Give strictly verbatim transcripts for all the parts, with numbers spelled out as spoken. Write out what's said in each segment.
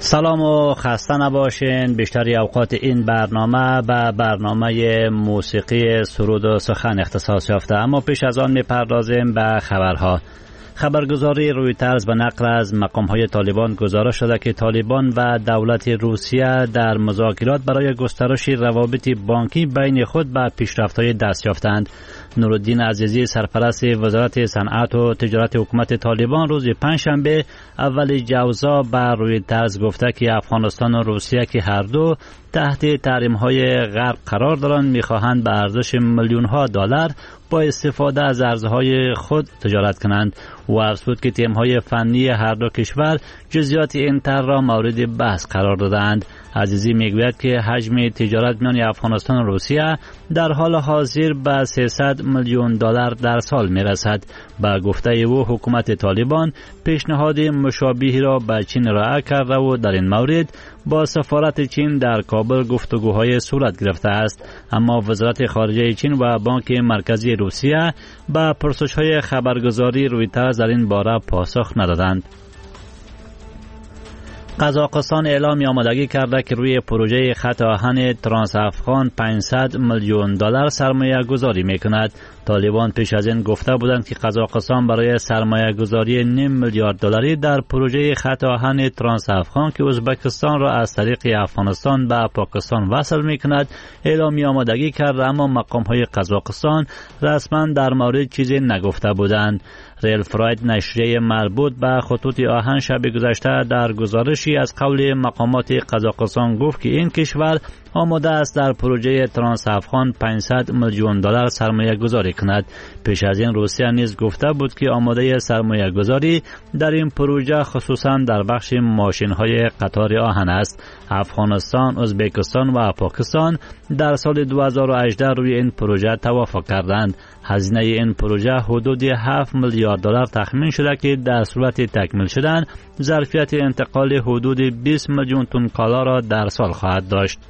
سلام و خسته نباشین. بیشتری اوقات این برنامه به برنامه موسیقی سرود و سخن اختصاص یافته، اما پیش از آن میپردازیم به خبرها. خبرگزاری رویترز به نقل از مقام‌های طالبان گزارش شده که طالبان و دولت روسیه در مذاکرات برای گسترش روابط بانکی بین خود به پیشرفت‌های دست یافتند. نورالدین عزیزی سرپرست وزارت صنعت و تجارت حکومت طالبان روز پنجشنبه اول جوزا به رویترز گفته که افغانستان و روسیه که هر دو تحت تحریم‌های غرب قرار دارند می‌خواهند به ارزش میلیون‌ها دلار با استفاده از ارزهای خود تجارت کنند. و افزود که تیم‌های فنی هر دو کشور جزئیات این طرح را مورد بحث قرار دادند. عزیزی میگوید که حجم تجارت میان افغانستان و روسیه در حال حاضر به سیصد میلیون دلار در سال میرسد. با گفته او حکومت طالبان پیشنهاد مشابهی را به چین ارائه کرده و در این مورد با سفارت چین در کابل گفتگوهای صورت گرفته است، اما وزارت خارجه چین و بانک مرکزی روسیه به پرسش‌های خبرگزاری رویترز در این باره پاسخ ندادند. قزاقستان اعلام آمادگی کرده که روی پروژه خط آهن ترانس افغان پانصد میلیون دلار سرمایه گذاری میکند. طالبان پیش از این گفته بودند که قزاقستان برای سرمایه گذاری نیم میلیارد دلاری در پروژه خط آهن ترانس افغان که ازبکستان را از طریق افغانستان به پاکستان وصل میکند اعلام آمادگی کرده، اما مقام های قزاقستان رسما در مورد چیزی نگفته بودند. ریل فراید نشریه مربوط به خطوط آهن شب گذشته در گزارشی از قول مقامات قزاقستان گفت که این کشور آماده است در پروژه ترانس افغان پانصد میلیون دلار سرمایه گذاری کند. پیش از این روسیه نیز گفته بود که آماده سرمایه گذاری در این پروژه خصوصا در بخش ماشین های قطار آهن است. افغانستان، ازبکستان و پاکستان در سال دو هزار و هجده روی این پروژه توافق کردند. هزینه این پروژه حدود هفت میلیارد دلار تخمین شده که در صورت تکمیل شدن ظرفیت انتقال حدود بیست میلیون تن کالا را در سال خواهد داشت.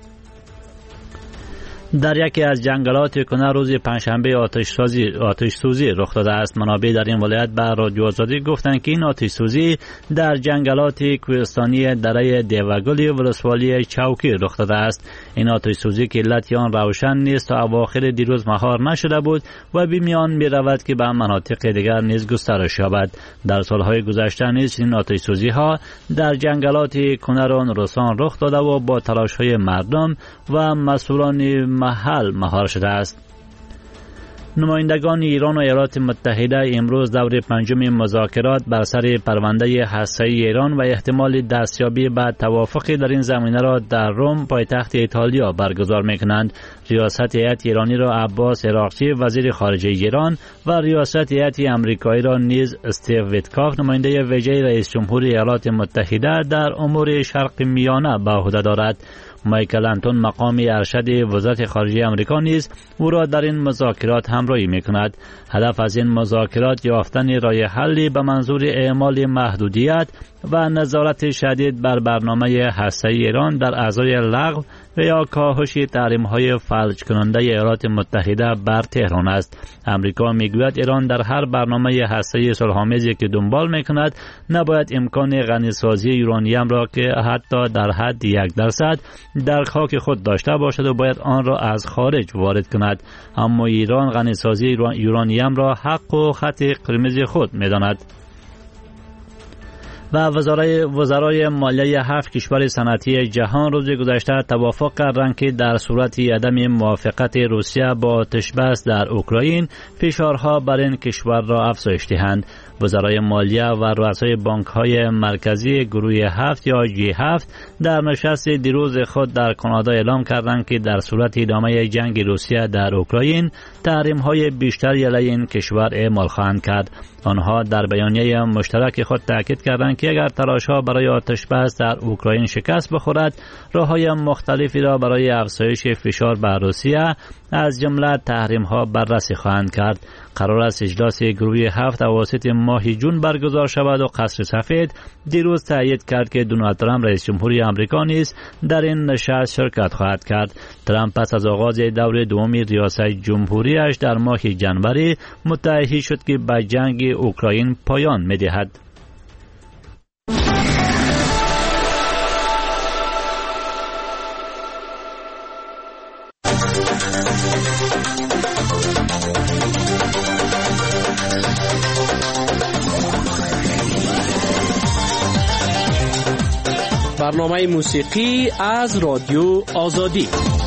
در یکی از جنگلات کنر روز پنجشنبه آتش سوزی آتش سوزی رخ داده است. منابع در این ولایت به رادیو آزادی گفتند که این آتش سوزی در جنگلات کوهستانی دره دیوگلی ولسوالی چوکی رخ داده است. این آتش سوزی که علت آن روشن نیست تا اواخر دیروز مهار نشده بود و به میان می رود که به مناطق دیگر نیز گسترش یابد. در سالهای گذشته نیز این آتش سوزی ها در جنگلات کنر و نورستان رخ داده و با تلاش های مردم و مسئولان محل مهار شده است. نمایندگان ایران و ایالات متحده امروز دور پنجم مذاکرات بر سر پرونده هسته‌ای ایران و احتمال دستیابی به توافقی در این زمینه را در روم پایتخت ایتالیا برگزار می‌کنند. ریاست هیئت ایرانی را عباس عراقچی وزیر خارجه ایران و ریاست هیئت آمریکایی را نیز استیو ویتکاف نماینده ویژه رئیس جمهور ایالات متحده در امور شرق میانه به عهده دارد. مایکل آنتون مقام ارشد وزارت خارجه آمریکا نیز او را در این مذاکرات همراهی می‌کند. هدف از این مذاکرات یافتن راه حلی به منظور اعمال محدودیت و نظارت شدید بر برنامه هسته‌ای ایران در ازای لغو و یا کاهش تحریم‌های فلج کننده ایالات متحده بر تهران است. آمریکا میگوید ایران در هر برنامه هسته‌ای صلح‌آمیزی که دنبال می‌کند نباید امکان غنی‌سازی یورانیم را که حتی در حد یک درصد در خاک خود داشته باشد و باید آن را از خارج وارد کند، اما ایران غنی‌سازی یورانیم را حق و خط قرمز خود می‌داند. و وزرای وزرای مالیه هفت کشور صنعتی جهان روز گذشته توافق کردند که در صورت عدم موافقت روسیه با آتش بس در اوکراین فشارها بر این کشور را افزایش دهند. وزرای مالیه و رؤسای بانک‌های مرکزی گروه هفت یا جی هفت در نشست دیروز خود در کانادا اعلام کردند که در صورت ادامه جنگ روسیه در اوکراین تحریم‌های بیشتری علیه این کشور اعمال خواهند کرد. آنها در بیانیه مشترک خود تاکید کردند که اگر تلاش‌ها برای آتش بس در اوکراین شکست بخورد، راه‌های مختلفی را برای افزایش فشار بر روسیه از جمله تحریم‌ها بررسی خواهند کرد. قرار است اجلاس گروه هفت اواسط ماه جون برگزار شود و قصر سفید دیروز تایید کرد که دونالد ترامپ رئیس جمهوری آمریکا نیز در این نشست شرکت خواهد کرد. ترامپ پس از آغاز دور دوم ریاست جمهوریش در ماه ژانویه متعهد شد که به جنگ اوکراین پایان می‌دهد. برنامه موسیقی از رادیو آزادی.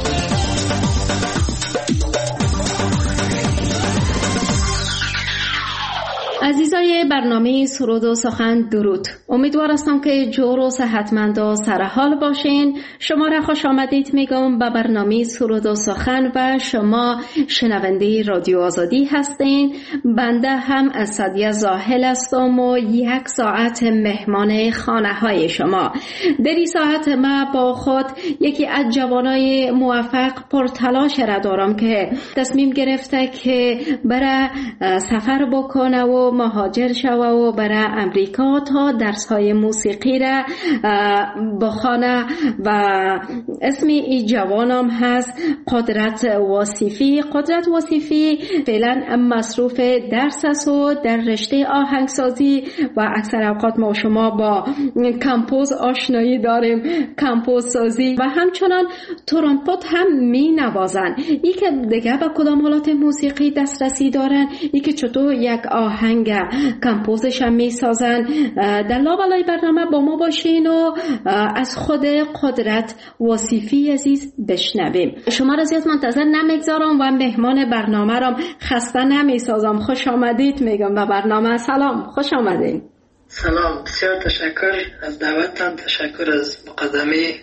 عزیزای برنامه سرود و سخن درود. امیدوار هستم که جور و صحتمند و سرحال باشین. شما را خوش آمدید میگم به برنامه سرود و سخن و شما شنونده رادیو آزادی هستین. بنده هم از سعدیه زاهل هستم و یک ساعت مهمان خانه های شما. در این ساعت ما با خود یکی از جوانای موفق پرتلاش را دارم که تصمیم گرفته که برای سفر بکنه و مهاجر شوه و برای امریکا تا درس‌های موسیقی را بخوانه و اسم این جوانم هست قدرت وصیفی. قدرت وصیفی فعلا مصروف درس است و در رشته آهنگسازی و اکثر اوقات ما شما با کمپوز آشنایی داریم، کمپوز سازی و همچنان ترومپت هم می نوازن. ای که دیگه به کدام حالات موسیقی دسترسی دارن، ای که چطور یک آهنگ کمپوزش هم می سازن. در لابلای برنامه با ما باشین و از خود قدرت وصیفی عزیز بشنویم. شما را زیاد منتظر نمیگذارم و مهمان برنامه را خسته نمی سازم. خوش آمدید میگم به برنامه. سلام، خوش آمدین. سلام، بسیار تشکر از دعوتتان، تشکر از مقدمه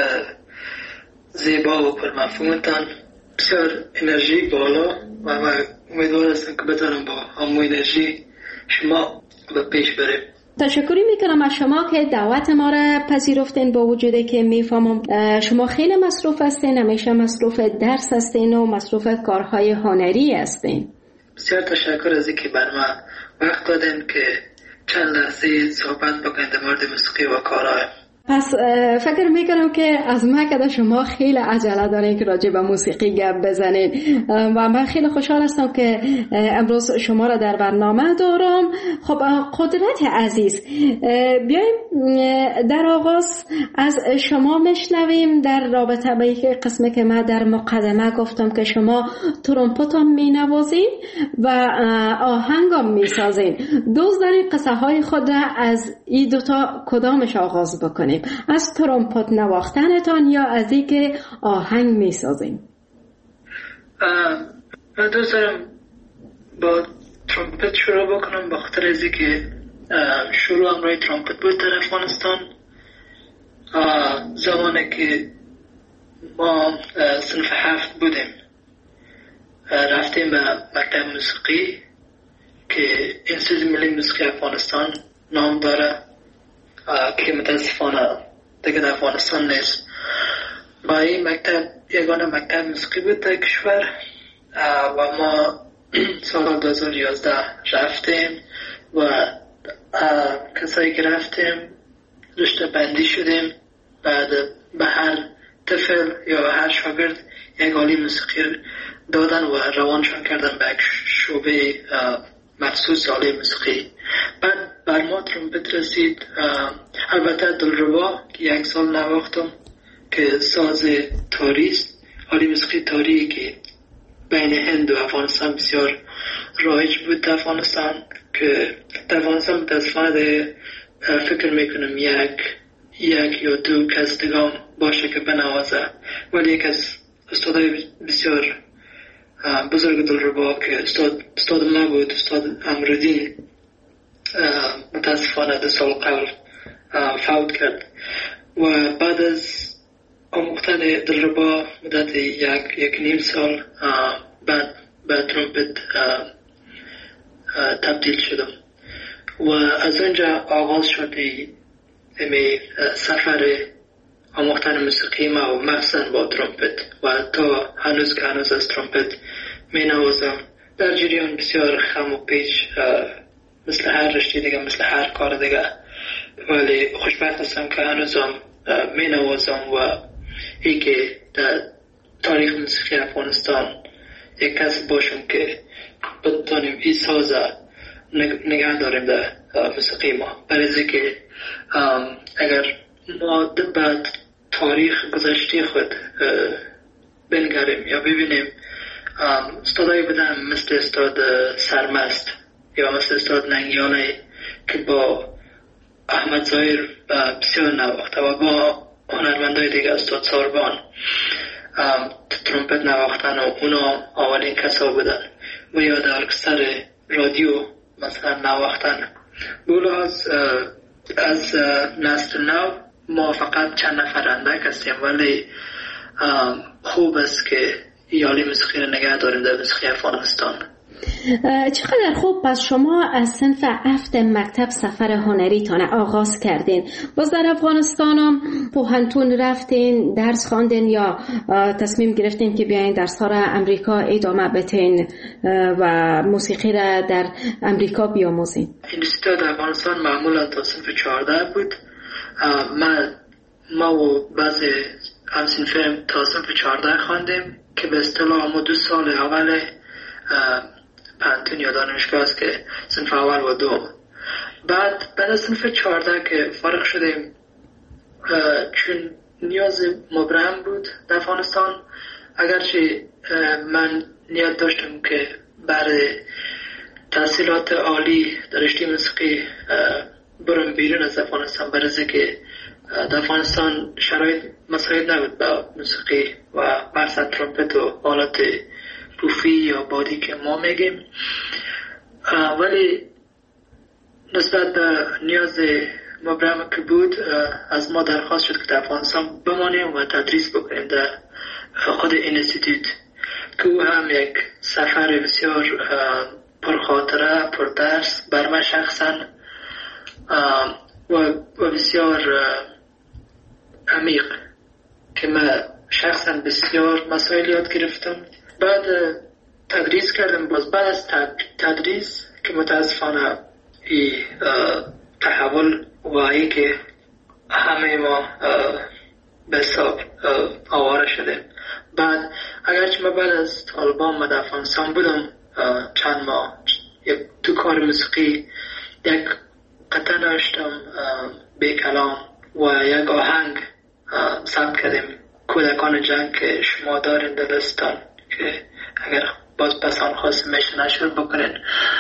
زیبا و پرمفهومتان. بسیار انرژی بالا و من امیدوار هستم که بتونم با همون انرژی شما به پیش بریم. تشکری میکنم از شما که دعوت ما را پذیرفتین، با وجودی که میفهمم شما خیلی مصروف هستین، همیشه مصروف درس هستین و مصروف کارهای هنری هستین. بسیار تشکر از اینکه بر من وقت دادین که چند لحظه صحبت بکنید در مورد موسیقی و کارهای. پس فکر میکنم که از مکه شما خیلی عجله دارین که راجع به موسیقی گپ بزنین و من خیلی خوشحال هستم که امروز شما را در برنامه دارم. خب قدرت عزیز، بیایم در آغاز از شما مشنویم در رابطه با یک قسمه که من در مقدمه گفتم که شما ترومپت هم می نوازین و آهنگ هم می سازین. دوست دارین قصه های خود را از این دوتا کدامش آغاز بکنیم؟ از ترومپت نواختنتان یا از این که آهنگ می سازین؟ من دوست دارم با ترومپت شروع بکنم، با خاطر از که شروع امروی ترومپت بود در افغانستان. زمانی که ما صنف هفت بودیم رفتیم به مکتب موسیقی که انستیتوت ملی موسیقی افغانستان نام داره که متاسفانه دیگه در افغانستان نیست. با این مکتب یگانه مکتب موسیقی بود در کشور و ما سال دو هزار و یازده رفتیم و کسایی که رفتیم رشته بندی شدیم. بعد به هر طفل یا هر شاگرد یک آله موسیقی دادن و روانشان کردن به یک شعبه مخصوص آله موسیقی. بعد بر ما ترومپت رسید. البته دلربا که یک سال نواختم که ساز تاری است، آله موسیقی تاری که بین هند و افغانستان بسیار رایج بود در افغانستان، که در افغانستان متاسفانه فکر میکنم یک یک یا دو کس دیگه باشه که بنوازه، ولی یک از استادای بسیار بزرگ دلربا که استاد استاد ما بود، استاد امرالدین، متاسفانه دو سال قبل فوت کرد و بعد از آموختن دلربا مدت یک یک نیم سال بعد به ترومپت تبدیل شدم و از اونجا آغاز شد امی سفر آموختن موسیقی ما و مخصوصا با ترومپت و تا هنوز که هنوز از ترومپت می نوازم. در جریان بسیار خم و پیچ مثل هر رشته دیگه، مثل هر کار دیگه، ولی خوشبخت هستم که هنوزم می نوازم و ای که در تاریخ موسیقی افغانستان یک کس باشم که بتانیم این ساز نگه داریم در موسیقی ما. برای که اگر ما بعد تاریخ گذشته خود بنگریم یا ببینیم استادای بودن مثل استاد سرمست یا مثل استاد ننگیانه که با احمد ظاهر بسیار نواخته و با هنرمندای دیگه استاد ساربان ترومپت نواختن و اونا اولین کسا بودن و یا در ارکستر رادیو مثلا نواختن. بولحاظ از نسل نو ما فقط چند نفر اندک هستیم، ولی خوب است که یالی موسیقی رو نگه داریم در موسیقی افغانستان. چقدر خوب. پس شما از صنف هفت مکتب سفر هنری تان آغاز کردین، باز در افغانستان هم پوهنتون رفتین درس خواندین یا تصمیم گرفتین که بیاین درس ها را امریکا ادامه بدین و موسیقی را در امریکا بیاموزین؟ اینستیتوت در افغانستان معمولا تا صنف چهارده بود. من ما و بعضی همسنفیم تا صنف چهارده خواندیم که به اصطلاح ما دو سال اول پانتون یا دانشگاه است که صنف اول و دوم. بعد بعد صنف چهارده که فارغ شدیم، چون نیاز مبرم بود در افغانستان، اگرچه من نیت داشتم که برای تحصیلات عالی در رشته موسیقی برم بیرون از افغانستان، برای که در افغانستان شرایط مساعد نبود با موسیقی و برصد ترومپت و آلات پوفی یا بادی که ما میگیم، ولی نسبت به نیاز مبرم که بود از ما درخواست شد که در افغانستان بمانیم و تدریس بکنیم در خود اینستیتوت، که او هم یک سفر بسیار پرخاطره پردرس بر من شخصا و بسیار عمیق که من شخصا بسیار مسائل یاد گرفتم. بعد تدریس کردم. باز بعد از تدریس که متاسفانه ای تحول وایی که همه ما به حساب آواره شدیم. بعد اگرچه من بعد از طالبان من در افغانستان بودم چند ماه، یک تو کار موسیقی یک قطعه نوشتم به کلام و یک آهنگ ثبت کردیم، کودکان جنگ که شما دارین دلستان، که اگر باز پسان خواست میشه نشر بکنین.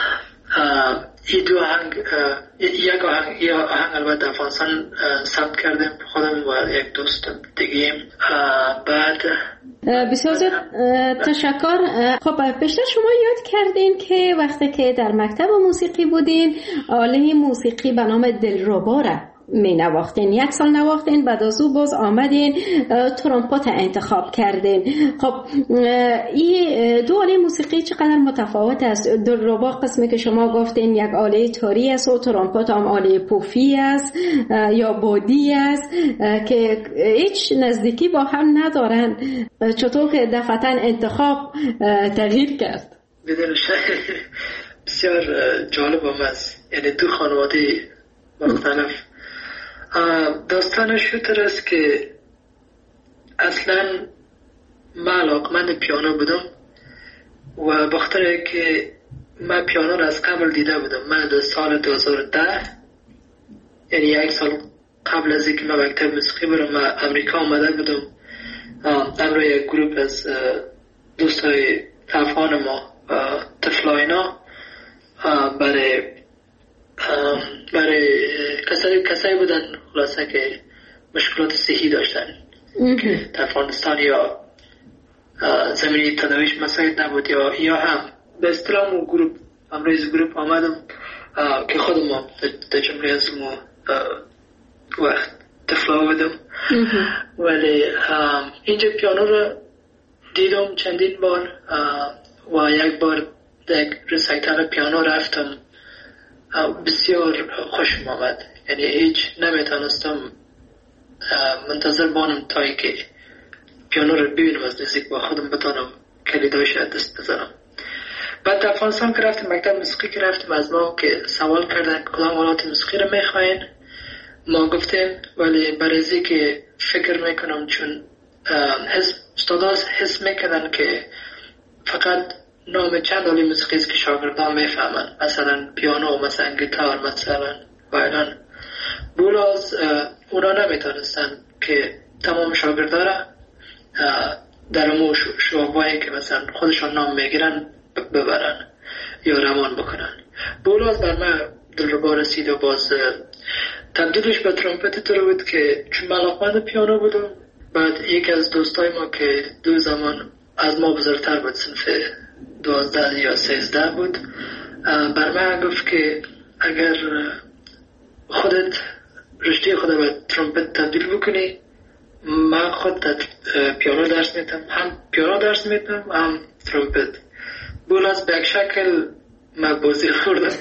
این دو آهنگ یک آهنگ یا آهنگ البته افغانستان ثبت کردیم خودم و یک دوست دیگه. بعد بسیار تشکر. خب بیشتر شما یاد کردین که وقتی که در مکتب موسیقی بودین آله موسیقی به نام دلربا را می نواختین، یک سال نواختین، بعد از او باز آمدین ترومپت انتخاب کردین. خب این دو آله موسیقی چقدر متفاوت است؟ دلربا قسمی که شما گفتین یک آله تاری است و ترومپت هم آله پوفی است یا بادی است که هیچ نزدیکی با هم ندارن. چطور که دفعتا انتخاب تغییر کرد؟ بدون شک بسیار جالب هم است. یعنی دو خانواده مختلف. داستانش شوتر است که اصلا من علاقمند پیانو بودم و بخاطر که من پیانو را از قبل دیده بودم. من در سال دو هزار و ده، یعنی یک سال قبل از اینکه من مکتب موسیقی برم، من امریکا آمده بودم امروی یک گروپ از دوستای افغان ما تفلاینا برای برای کسایی کسایی بودن خلاصه که مشکلات صحی داشتن که در افغانستان یا زمینی تداویش مساعد نبود یا یا هم به اصطلاح مو گروپ امروز گروپ آمدم که خودم در جمله از مو وقت تفلا بودم. ولی اینجا پیانو رو دیدم چندین بار و یک بار در رسایتال پیانو رفتم، بسیار خوشم آمد. یعنی هیچ نمیتونستم منتظر بانم تایی که پیانو رو ببینم از نزدیک با خودم بتانم کلیداش دست بزنم. بعد در افغانستان که رفتیم مکتب موسیقی که رفتیم از ما که سوال کردن کدام آلات موسیقی رو میخواین، ما گفتیم ولی برای که فکر میکنم چون استادا حس میکنن که فقط نام چند آله موسیقی است که شاگردان میفهمن، مثلا پیانو، مثلا گیتار، مثلا وایلن. بولاز اونا نمیتونستن که تمام شاگردا را در امو شعبایی که مثلا خودشان نام میگیرن ببرن یا روان بکنن. بولاز بر من دلربا رسید و باز تبدیلش به ترامپت طور بود که چون من علاقمند پیانو بودم، بعد یکی از دوستای ما که دو زمان از ما بزرگتر بود، صنف دوازده یا سیزده بود، بر من گفت که اگر خودت رشته خود به ترامپت تبدیل بکنی، من خود پیانو درس میتم، هم پیانو درس میتم هم ترامپت. بولاز به یک شکل من بازی خوردم.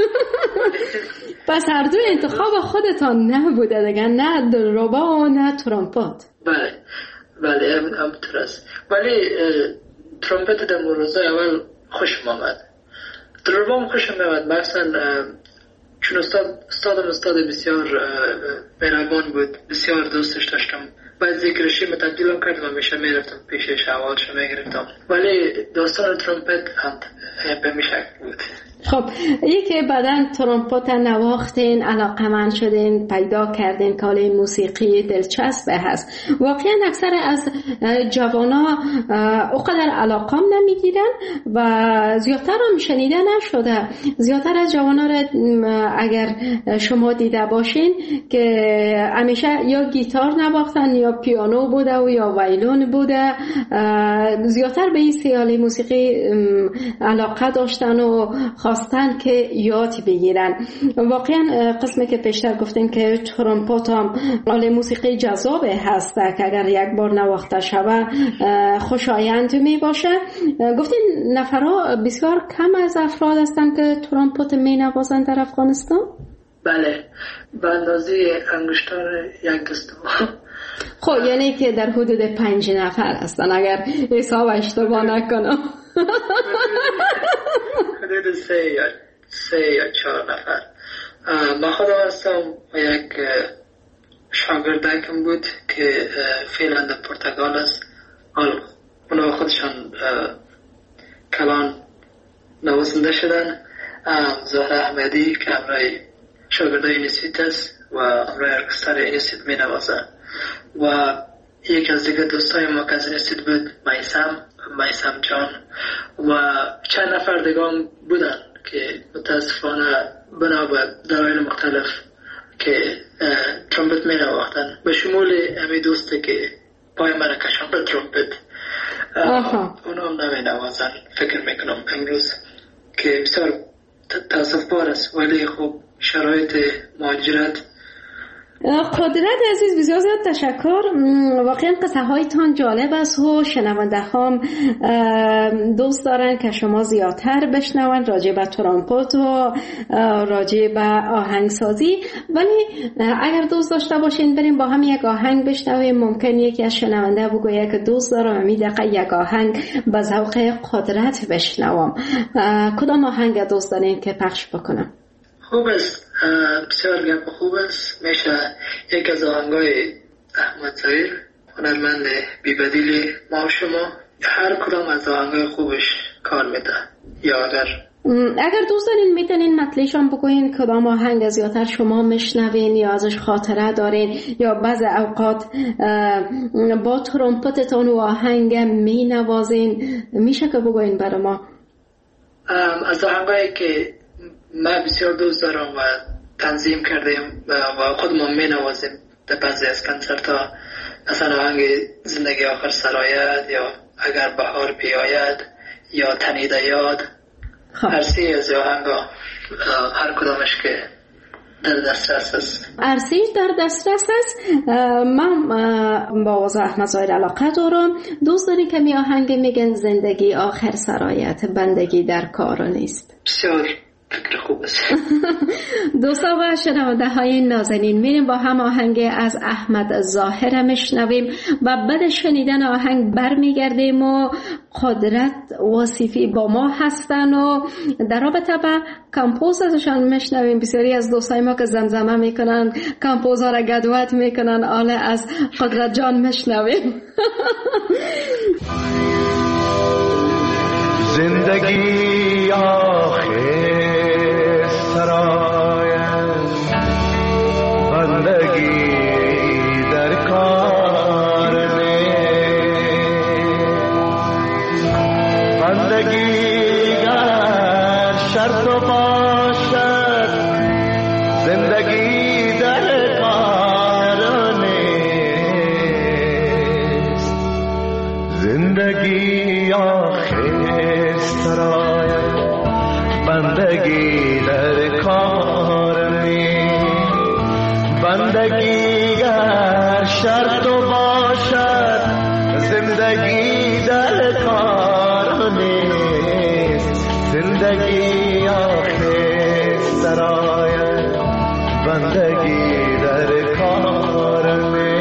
پس هر دو انتخاب خودتان نبوده دیگه، نه دلربا و نه ترامپت. بله بله همونطور است. ولی ترامپت در روزای اول خوشم آمد، دلربا هم خوشم آمد. مثلا چون استاد استادم استاد بسیار مهربان بود، بسیار دوستش داشتم. بعد ذکرشی متبدیلم کرد و همیشه میرفتم پیشش، اولش میگرفتم. ولی داستان ترامپت هم به میشک بود. خب یکی بعداً ترامپت نواختین، علاقمند شدین، پیدا کردین که حالا موسیقی دلچسب هست. واقعا اکثر از جوانا اونقدر علاقم نمیگیرن و زیادتر هم شنیده نشده. زیادتر از جوانا را اگر شما دیده باشین که همیشه یا گیتار نواختن یا پیانو بوده و یا ویولون بوده. زیادتر به این سیاله موسیقی علاقه داشتن و خواستن که یاد بگیرن. واقعا قسمی که پیشتر گفتین که ترامپت هم آله موسیقی جذاب هست که اگر یک بار نواخته شوه خوشایند می باشه. گفتین نفرها بسیار کم از افراد هستن که ترامپت می نوازن در افغانستان؟ بله، به اندازه انگشتان یک دست. خب یعنی که در حدود پنج نفر هستن اگر حساب اشتباه نکنم. حدود سه یا سه یا چهار نفر. من خودم هستم و یک شاگردکم بود که فعلا در پرتغال است. اونا خودشان کلان نوازنده شدن. زهره احمدی که امرای شاگرده اینستیت است و امرای ارکستر اینستیت می نوازه و یک از دیگه دوستای ما که از اینستیت بود میسم میسم جان و چند نفر دیگه هم بودن که متاسفانه بنا به دلایل مختلف که ترامپت می نواختن، به شمول امی دوسته که پای من کشان به ترامپت اونا هم نمی نوازن. فکر میکنم امروز که بسیار تاسف بار است، ولی خب شرایط مهاجرت. قدرت عزیز بسیار زیاد تشکر. واقعا قصه هایتان جالب است و شنونده هم دوست دارن که شما زیادتر بشنون راجع به ترامپت و راجع به آهنگسازی. ولی اگر دوست داشته باشین بریم با هم یک آهنگ بشنویم. ممکن یکی از شنونده بگوید که دوست دارم می دقیقه یک آهنگ به ذوق قدرت بشنوم. کدام آهنگ دوست دارین که پخش بکنم؟ خوب است، بسیار گپ خوب است. میشه یک از آهنگای احمد ظهیر، هنرمند بی‌بدیل ما و شما، هر کدام از آهنگای خوبش کار میده. یا اگر اگر دوست دارین میتونین مطلعشان بگوین کدام آهنگ زیادتر شما میشنوین یا ازش خاطره دارین یا بعض اوقات با ترامپتتون و آهنگ مینوازین، میشه که بگوین برای ما؟ از آهنگایی که من بسیار دوست دارم و تنظیم کردیم و خودمون می نوازیم در بعضی از کنسرت ها، مثلا آهنگ زندگی آخر سرایت یا اگر بهار بیاید یا تنیده یاد. هر سی از آهنگ ها، هر کدامش که در دسترس است. ارسی در دسترس است. من با آواز احمد ظاهر علاقه دارم. دوست داری که می آهنگ میگن زندگی آخر سرایت، بندگی در کار نیست. بسیار فکر خوب است. دوستان و شنونده های نازنین، میریم با هم آهنگ از احمد ظاهر میشنویم و بعد شنیدن آهنگ برمیگردیم و قدرت واصفی با ما هستن و در رابطه با کمپوز ازشان میشنویم. بسیاری از دوستای ما که زمزمه میکنن، کمپوزها را گدوت میکنن، آله از قدرت جان میشنویم. زندگی آخر سرایت، بندگی در کار نیست. بندگی گر شرط باشد زندگی در کار نیست. زندگی آخر سراید بندگی در کار نیست. بندگی گر شرط باشد زندگی در کار نیست. زندگی آخر سراید بندگی در کار نیست.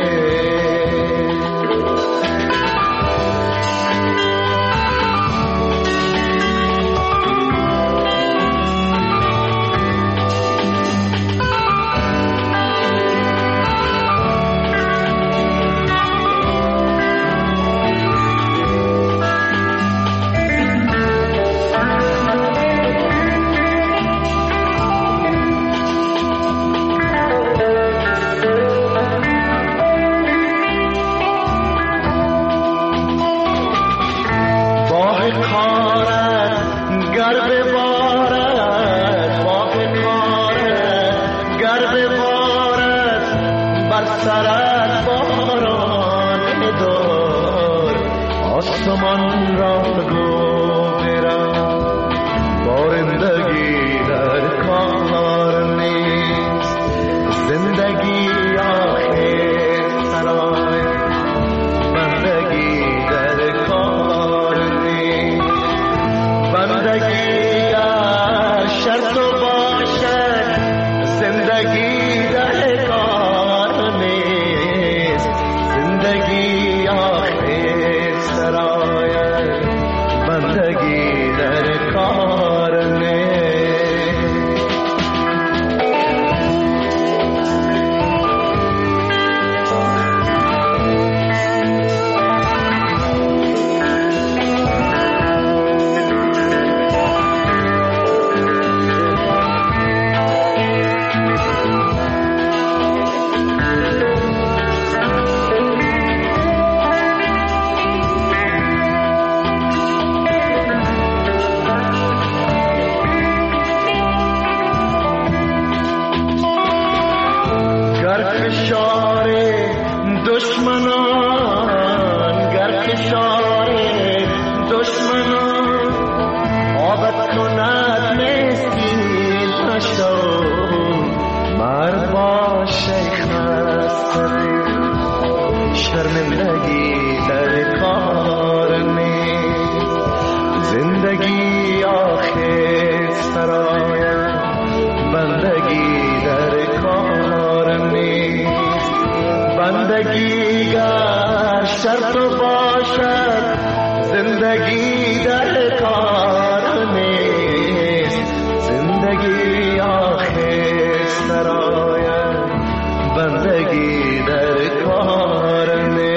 آسمان را بگو برم بارندگی در کار نیست. زندگی آخر سرای بندگی در کار نیست. بندگی گر شرط باشد زندگی در کار نیست. زندگی آخر سراید بندگی در کار نیست. شرمندگی در کار نیست. زندگی آخر سراید بندگی در کار نیست. بندگی گر شرط باشد زندگی در کار نیست. زندگی آخر سراید بندگی در کار نیست.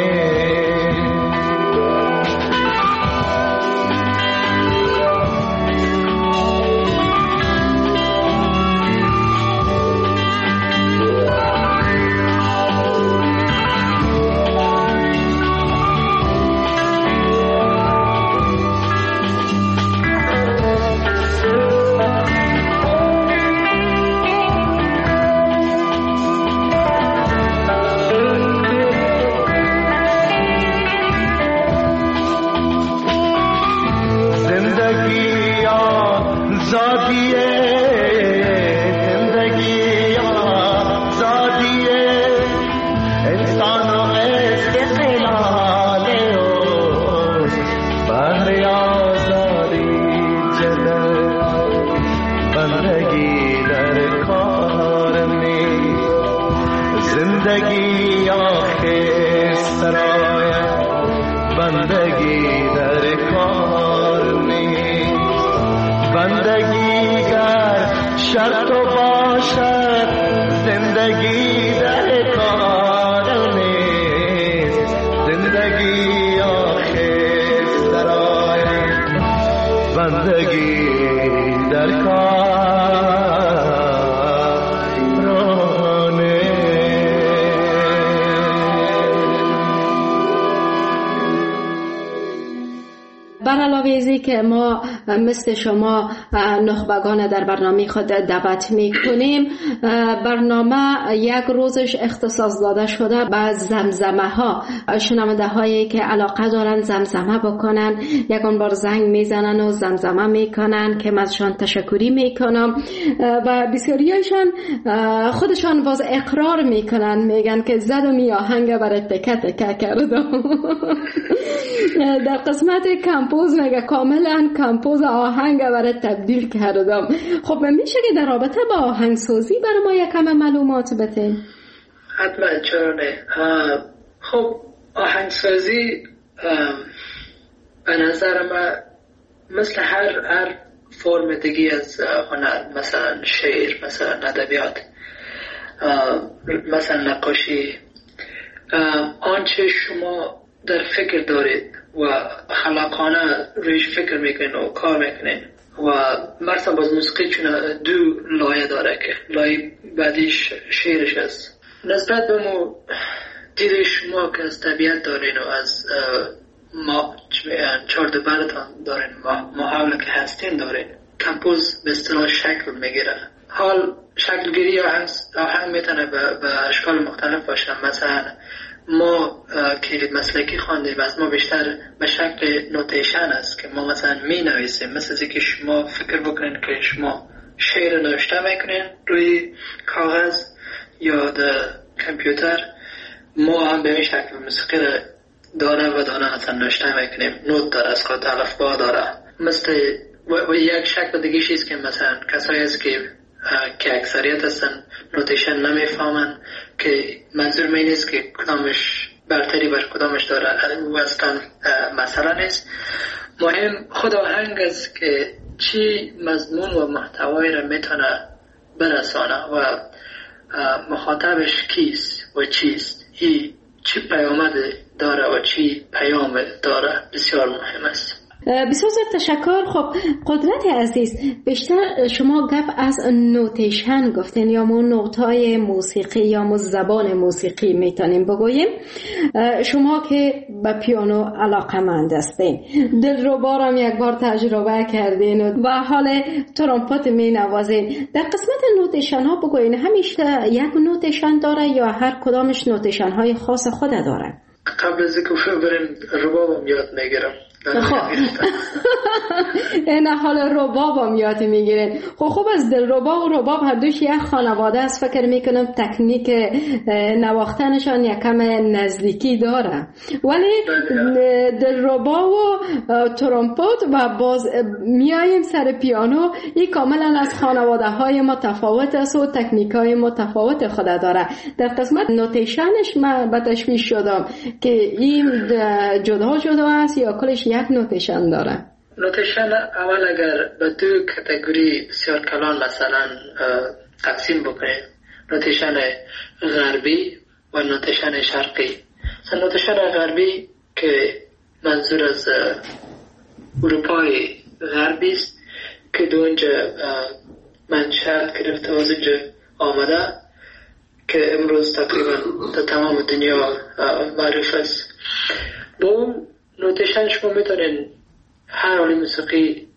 زندگی آخر سراید بندگی در کار نیست. بندگی گر شرط باشد زندگی در کار نیست. زندگی آخر سراید بندگی در کار بر علاوه روزی که ما مثل شما نخبگان در برنامه خود دعوت میکنیم، برنامه یک روزش اختصاص داده شده به زمزمه ها. شنونده هایی که علاقه دارن زمزمه بکنن یکان بار زنگ میزنن و زمزمه میکنن که من ازشان تشکری میکنم و بسیاریشان خودشان باز اقرار میکنن، میگن که زدم یا آهنگ برای تکه تکه کردم. در قسمت کمپوز میگه کاملا کمپوز آهنگ برای تبدیل کردم. خب میشه که در رابطه با آهنگسازی برای ما یکم معلومات بده؟ حتما، چرا نه. خب آهنگسازی به نظر من مثل هر هر فرم دیگه از هنر، مثلا شعر، مثلا ادبیات، مثلا نقاشی، آنچه شما در فکر دارید و خلاقانه رویش فکر میکنین و کار میکنین و مثلا باز موسیقی چون دو لایه داره که لایه بعدیش شعرش است. نسبت به مو دید شما که از طبیعت دارین و از ما چارده برتان دارین، محاوله که هستین دارین، کمپوز به اصطلاح شکل میگیره. حال شکلگیری آهنگ میتونه به اشکال مختلف باشه. مثلا ما که مسلکی خواندیم از ما بیشتر به شکل نوتیشن است که ما مثلا می نویسیم، مثل که شما فکر بکنین که شما شعر نوشته میکنین روی کاغذ یا در کامپیوتر، ما هم به این شکل موسیقی را دانه و دانه مثلا نوشته میکنیم. نوت داره، از خود الفبا داره. مثل و, و یک شکل دیگه چیز که مثلا کسایی است که که اکثریت هستن نوتیشن نمیفهمن که منظور می نیست که کدامش برتری بر کدامش داره، و اصلا مسئله نیست. مهم خود آهنگ است که چی مضمون و محتوایی را میتونه برسانه و مخاطبش کیست و چیست، ای چی پیامد داره و چی پیام داره، بسیار مهم است. بسیار تشکر. خب قدرت عزیز، بیشتر شما گپ از نوتیشن گفتین یا مو نوتای موسیقی یا مو زبان موسیقی میتونیم بگوییم. شما که به پیانو علاقه‌مند هستین، دلربا هم یک بار تجربه کردین و حال ترومپت می نوازین. در قسمت نوتیشن ها بگوین همیشه یک نوتیشن داره یا هر کدامش نوتیشن های خاص خود داره؟ قبل از اینکه بریم ربابم یاد میگیرم. خب این حال ربابم یاد میگیرین. خب خوب از دل رباب و رباب هر دوش یک خانواده است. فکر میکنم تکنیک نواختنشان یکم نزدیکی داره، ولی دل رباب و ترومپت و باز میاییم سر پیانو، این کاملا از خانواده های متفاوت است و تکنیک های متفاوت خود داره. در قسمت نوتیشنش من به تشویش شدم که این جدا جدا است یا کلش یک نوتیشن داره. نوتیشن اول اگر به دو کاتگوری بسیار کلان مثلا تقسیم بکنیم، نوتیشن غربی و نوتیشن شرقی. مثلا نوتیشن غربی که منظور از اروپای غربی است که دو اینجا منشأ گرفته و اینجا آمده که امروز تقریبا در تمام دنیا معروف است. با اون نوتیشن شما میتونین هر حالی موسیقی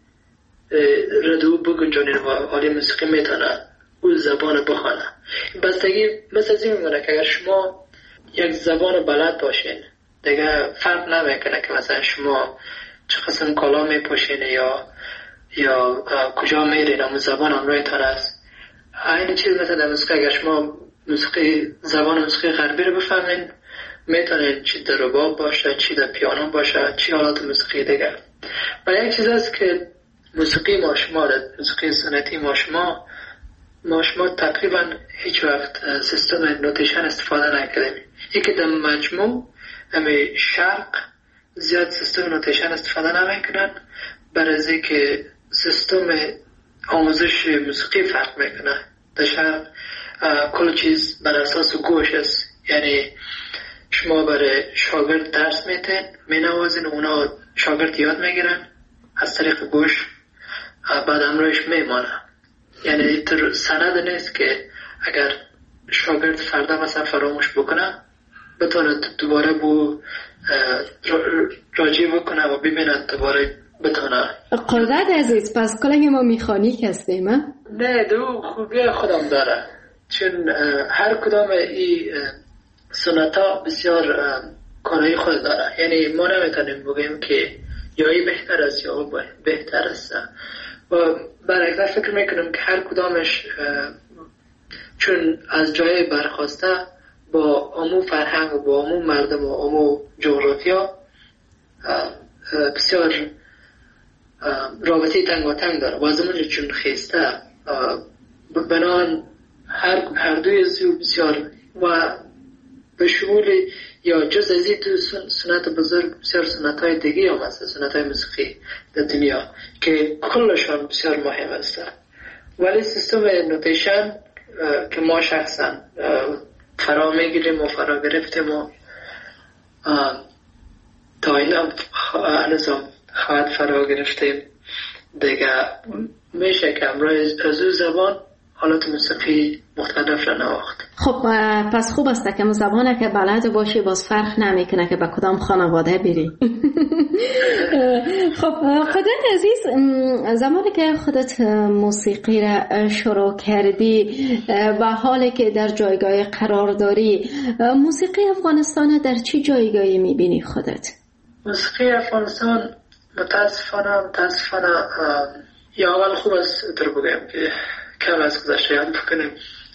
ردو بگنجانین و حالی موسیقی میتونه اون زبان بخونه. بستگی مثل از این میمونه که اگر شما یک زبان بلد باشین دیگه فرق نمیکنه که مثلا شما چه قسم کالا میپوشین یا یا کجا میرین، اون زبان هم رویتان است. این چیز مثلا در موسیقی اگر شما موسیقی زبان موسیقی غربی رو بفهمین میتونین چی در رباب باشه، چی در پیانو باشه، چی حالات موسیقی دیگر. و یک چیز است که موسیقی ما شما در موسیقی سنتی ما شما ما شما تقریبا هیچ وقت سیستم نوتیشن استفاده نکردیم. یکی در مجموع همه شرق زیاد سیستم نوتیشن استفاده نمیکنن، برای که سیستم آموزش موسیقی فرق میکنه. در شرق کل چیز بر اساس گوش است، یعنی شما برای شاگرد درس میتین مینوازین و اونا شاگرد یاد میگیرن از طریق گوش، بعد امروش میمانه. یعنی تر سند نیست که اگر شاگرد فردا مثلا فراموش بکنه بتونه دوباره بو راجع بکنه و ببینه دوباره بتونه. قدرت عزیز، پس کلا ما میخانیک هستیم؟ نه، دو خوبی خودم داره، چون هر کدام این سنت ها بسیار کارهای خود داره. یعنی ما نمیتونیم بگیم که یا این بهتر است یا اون بهتر است. و برعکس فکر میکنم که هر کدامش چون از جای برخواسته با امو فرهنگ و با امو مردم و امو جغرافیا بسیار رابطه تنگ و تنگ داره. و زمان چون خیسته بنان هر هر دوی زیو بسیار و به شمول یا جز از این تو سنت بزرگ بسیار سنت های دیگه هم هست، سنت های موسیقی در دنیا که کلشان بسیار مهم است. ولی سیستم نوتیشن که ما شخصا فرا میگیریم و فرا گرفتیم و تا این هم هنوزم خواهد فرا گرفتیم دیگه، میشه که امروز از او زبان حالات موسیقی مختلف را نواخت. خب پس خوب است که زبانه که بلد باشی باز فرق نمیکنه که به کدام خانواده بری. خب قدرت عزیز، زمانی که خودت موسیقی را شروع کردی و حالی که در جایگاه قرار داری، موسیقی افغانستان در چی جایگاهی میبینی خودت؟ موسیقی افغانستان متاسفانه متاسفانه یا اول خوب است در بگم که کم از گذشته یاد بکنیم.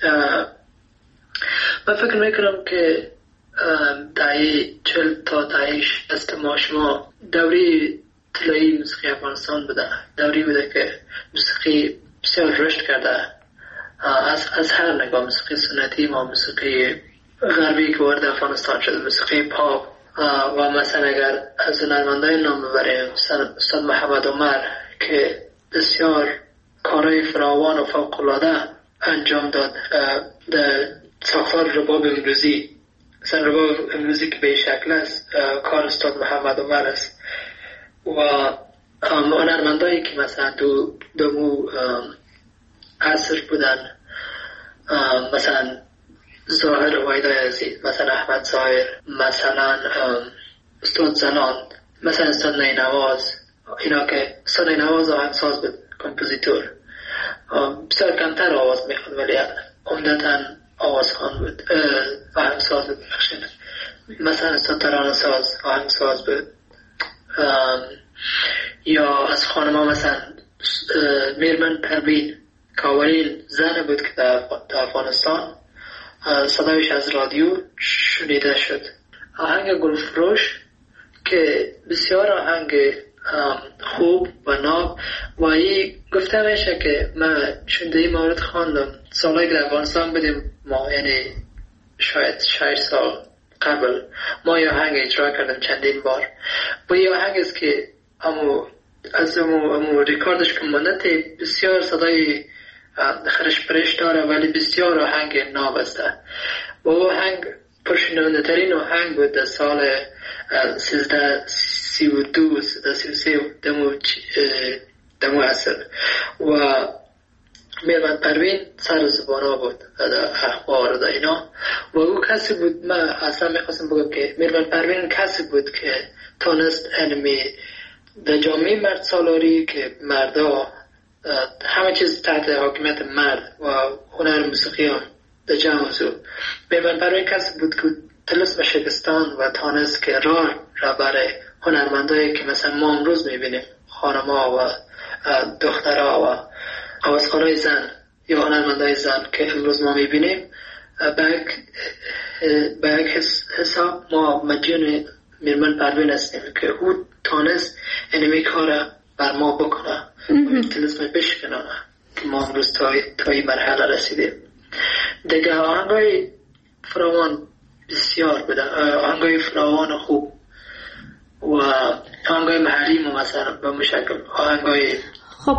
من فکر میکنم که دهی چل تا دهی شصت ما شما دوری طلایی موسیقی افغانستان بوده، دوری بوده که موسیقی بسیار رشد کرده از, از هر نگاه، موسیقی سنتی ما، موسیقی غربی که وارد افغانستان شده، موسیقی پاپ. و مثلا اگر از هنرمندان نام ببریم استاد محمد عمر که بسیار کارهای فراوان و فوق‌العاده انجام داد در ساختار رباب امروزی. مثلا رباب امروزی که به شکل است کار استاد محمد عمر است. و هنرمندایی که مثلا دو دو عصر بودن، مثلا ظاهر وایدای عزیز، مثلا احمد ظاهر، مثلا استاد زنان، مثلا استاد نینواز، اینا که استاد نینواز آهنگساز بود، کمپوزیتور، بسیار کمتر آواز میخوند ولی عمدتاً آوازخوان بود، آهنگساز بود. مثلا استاد ترانه‌ساز، آهنگساز بود. یا از خانم‌ها مثلا میرمن پروین کاورین زن بود که در افغانستان صدایش از رادیو شنیده شد. آهنگ گلفروش که بسیار آهنگ خوب و ناب و این گفته میشه که من چون این مورد خواندم سالهای در افغانستان بودیم ما، یعنی شاید شش سال قبل ما یه آهنگ اجرا کردم چندین بار. و یه آهنگ است که امو از امو, امو ریکاردش که منته بسیار صدای خرش پرش داره ولی بسیار آهنگ ناب است. و آهنگ پرشنونده ترین آهنگ بود در سال سیزده سی و دو سیزده سی و سه دمو دمو اصل. و میرمن پروین سر زبانا بود در اخبار در اینا. و او کسی بود، من اصلا میخواستم بگم که میرمن پروین کسی بود که تانست انمی در جامعه مرد سالاری که مردا همه چیز تحت حاکمیت مرد و هنر موسیقی هم در جمع زود. میرمن پروین کسی بود که طلسم شکستان و تانست که راه را برای هنرمندایی که مثلا ما امروز میبینیم، خانم‌ها و دخترها و آوازخوانای زن یا هنرمندای زن که امروز ما میبینیم، به یک حساب ما مدیون میرمن پروین هستیم که او تانست اینمی کار بر ما بکنه و طلسم بشکنه که ما امروز تا این مرحله رسیدیم. دیگه آهنگای فراوان بسیار بودن، آهنگای فراوان خوب و آهنگای محلی ما مثلا به مشکل آهنگای خب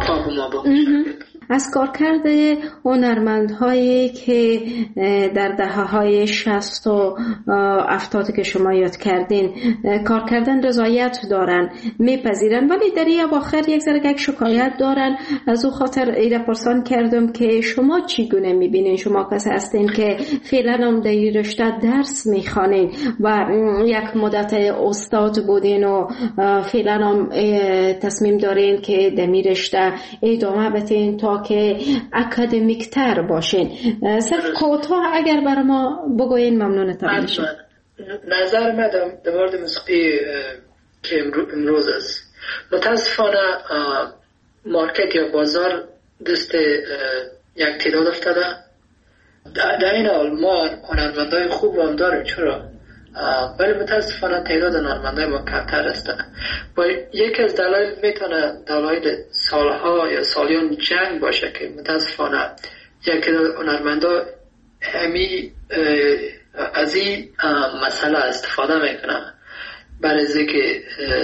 از کارکرد هنرمندهایی که در دهه‌های شصت و هفتاد که شما یاد کردین کار کردن رضایت دارن میپذیرن، ولی در این اواخر یک ذره یک شکایت دارن. از او خاطر ایره پرسان کردم که شما چگونه میبینین؟ شما کسی هستین که فعلا هم در این رشته درس میخوانین و یک مدت استاد بودین و فعلا هم تصمیم دارین که در این رشته ادامه بدین تا که اکادمیک تر باشین. صرف کوتاه اگر بر ما بگوین ممنونتان میشم. نظر من در مورد موسیقی که امروز است، متاسفانه مارکت یا بازار دست یک تعداد افتاده. در این حال ما هنرمندای خوب هم داریم، چرا؟ ولی متاسفانه تعداد هنرمندای ما کمتر است. و یکی از دلایل میتونه دلایل سالها یا سالیان جنگ باشه که متاسفانه یک هنرمندا همی از این مسئله استفاده میکنه. برای از که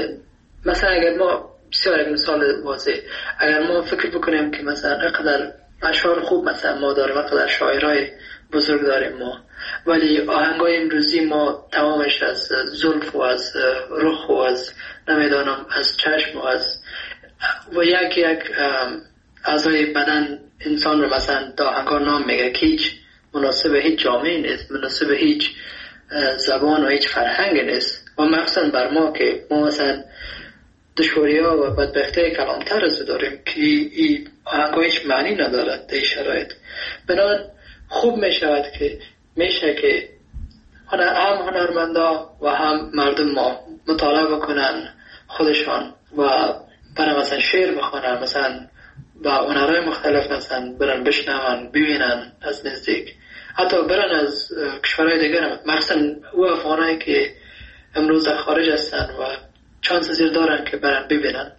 مثلا اگر ما بسیار یک مثال واضح، اگر ما فکر بکنیم که مثلا اقدر اشعار خوب مثلا ما داریم، اقدر شاعرای بزرگ داریم ما، ولی آهنگای امروزی ما تمامش از زلف و از رخ و از نمیدانم از چشم و از و یک یک اعضای بدن انسان رو مثلا دا آهنگا نام میگه که هیچ مناسب هیچ جامعه نیست، مناسب هیچ زبان و هیچ فرهنگ نیست. و مخصوصا بر ما که ما مثلا دشواری ها و بدبختی کلامتر از داریم که این آهنگا هیچ معنی ندارد در این شرایط. بنابراین خوب می شود که میشه که هم هنرمندا و هم مردم ما مطالعه بکنن خودشان و برای مثلا شعر بخونن، مثلا با هنرهای مختلف مثلا برن بشنون ببینن از نزدیک، حتی برن از کشورهای دیگر، مخصوصا او افغانایی که امروز در خارج هستن و چانس زیر دارن که برن ببینن.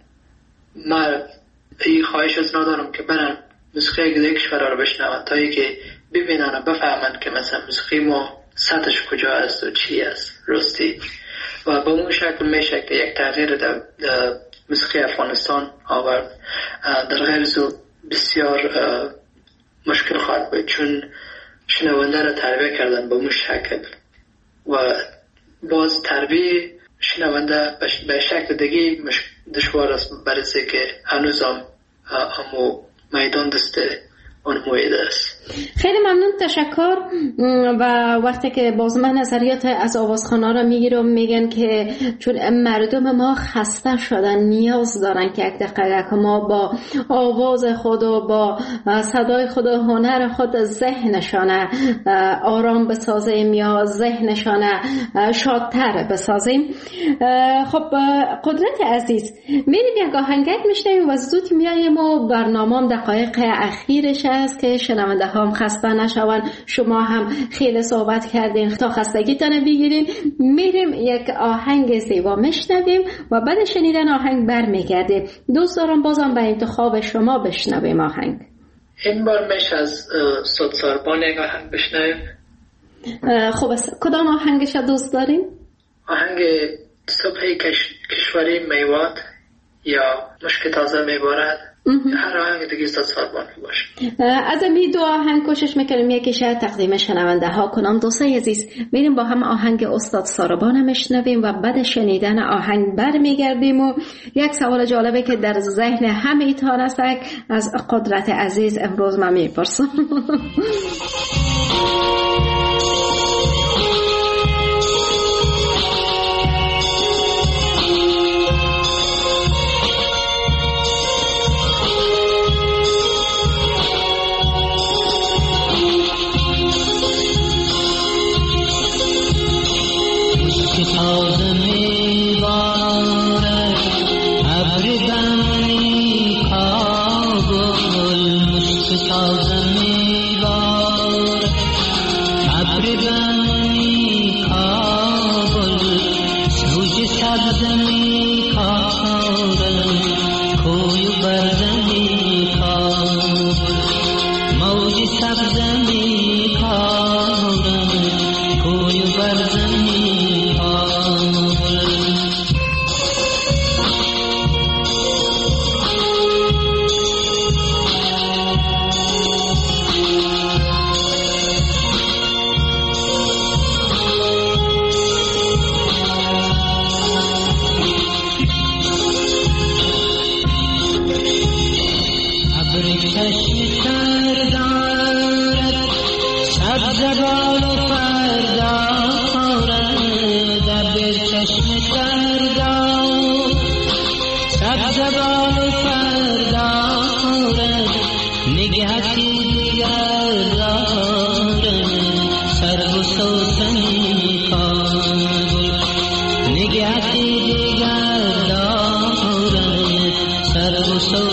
من این خواهش از ندارم که برن موسیقی دیگر کشورها رو بشنون تا ای که ببینن و بفهمن که مثلا موسیقی ما سطحش کجا است و چی است راستی. و به اون شکل میشه که یک تغییر در موسیقی افغانستان آورد. در غیر زو بسیار مشکل خواهد بود، چون شنونده را تربیه کردن به اون شکل و باز تربیه شنونده به شکل دیگه دشوار است، برای که هنوز هم همو میدان دسته اونمویده است. خیلی ممنون، تشکر. و وقتی که باز من نظریات از آوازخوانا را میگیرم، میگن که چون مردم ما خسته شدن نیاز دارن که یک دقیقه ما با آواز خود و با صدای خود و هنر خود ذهنشان آرام بسازیم یا ذهنشان شادتر بسازیم. خب قدرت عزیز، میریم یک آهنگک میشنیم و زود میاییم و برنامه دقایق اخیرش است که شنونده هم خسته نشون. شما هم خیلی صحبت کردین تا خستگیتان بگیرین. میریم یک آهنگ زیبا میشنویم و بعد شنیدن آهنگ برمیگردیم. دوست دارم بازم به انتخاب شما بشنویم آهنگ. این بار میشه از صد ساربان یک آهنگ بشنویم. خوب است، کدام آهنگش دوست دارین؟ آهنگ صبح کش... کشوری میواد یا مشک تازه میبارد. هر آهنگ دیگه صد ساربان باشه. از این دو آهنگ کوشش میکنیم یکی شاید تقدیم شنونده ها کنم. دوستای عزیز، میریم با هم آهنگ استاد ساربان میشنویم و بعد شنیدن آهنگ برمیگردیم و یک سوال جالبه که در ذهن همه ایتان است از قدرت عزیز امروز من میپرسم.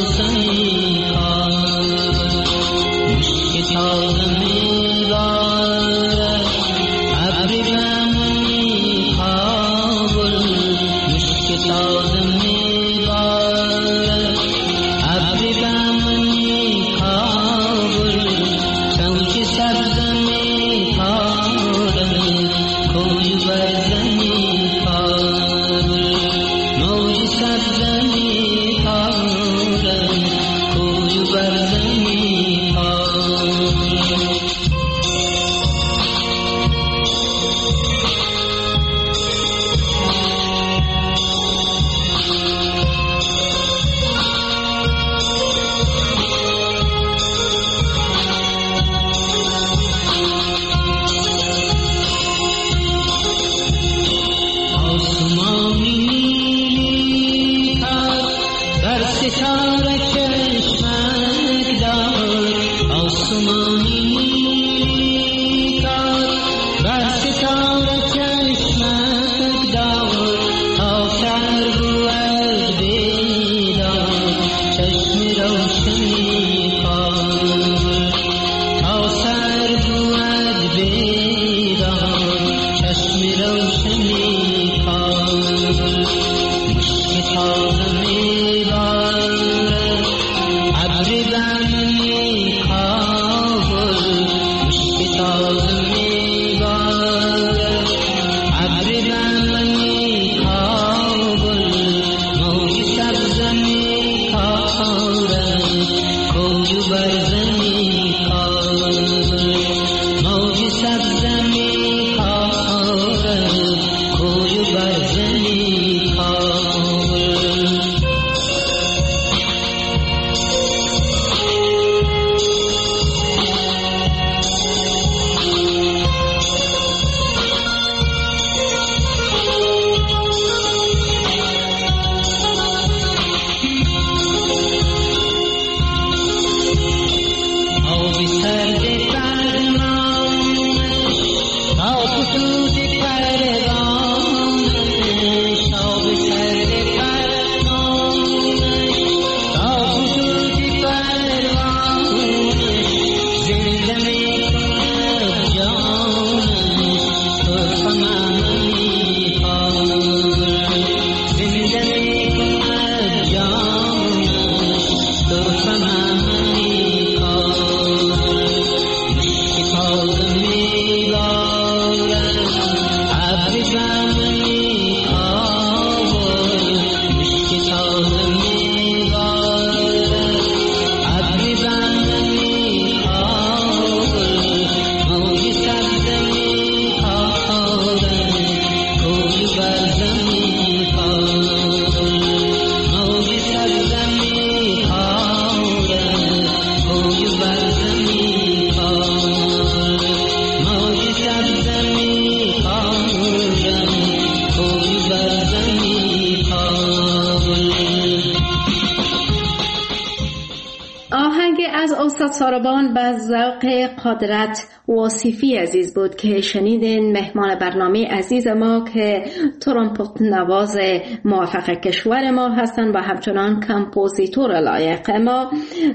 استاد ساربان به ذوق قدرت واصفی عزیز بود که شنیدین. مهمان برنامه عزیز ما که ترومپت نواز موفق کشور ما هستن و همچنان کمپوزیتور لایق ما.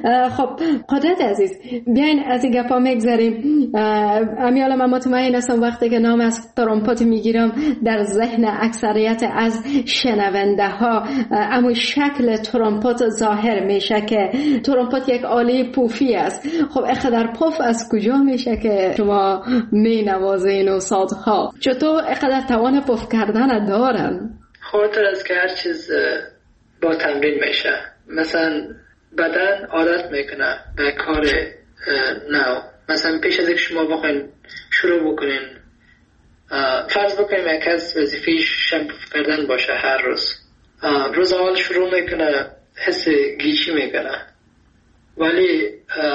خب قدرت عزیز، بیاین از این گپا میگذاریم. امیالا من مطمئن هستم وقتی که نام از ترومپت میگیرم در ذهن اکثریت از شنونده ها اما شکل ترومپت ظاهر میشه که ترومپت یک آله پوفی است. خب اقدر پف از کجا میشه که شما می نوازین و سازها؟ چطور اقدر توان پف کردن دارن؟ خاطر از که هر چیز با تمرین میشه. مثلا بدن عادت میکنه به کار نو. مثلا پیش از اینکه شما بخواین شروع بکنین، فرض بکنیم یک از وظیفه‌اش شمپو کردن باشه هر روز. روز اول شروع میکنه حس گیچی میکنه، ولی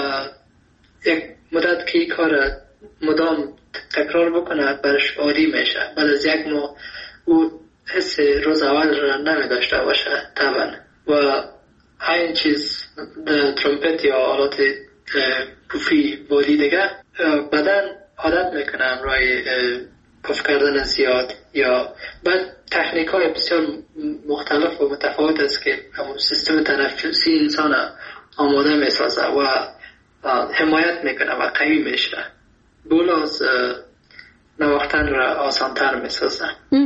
یک مدت که کار مدام تکرار بکنه برش عادی میشه. بعد از یک ماه او حس روز اول را نمیداشته باشه طبعا. و این چیز ترومپت یا آلات پوفی بودی دیگه بدن عادت میکنه امرای کف کردن زیاد، یا بعد تکنیک های بسیار مختلف و متفاوت است که همون سیستم تنفسی انسان آماده میسازه و حمایت میکنه و قوی میشه. بولاز نواختن را آسانتر میسازه.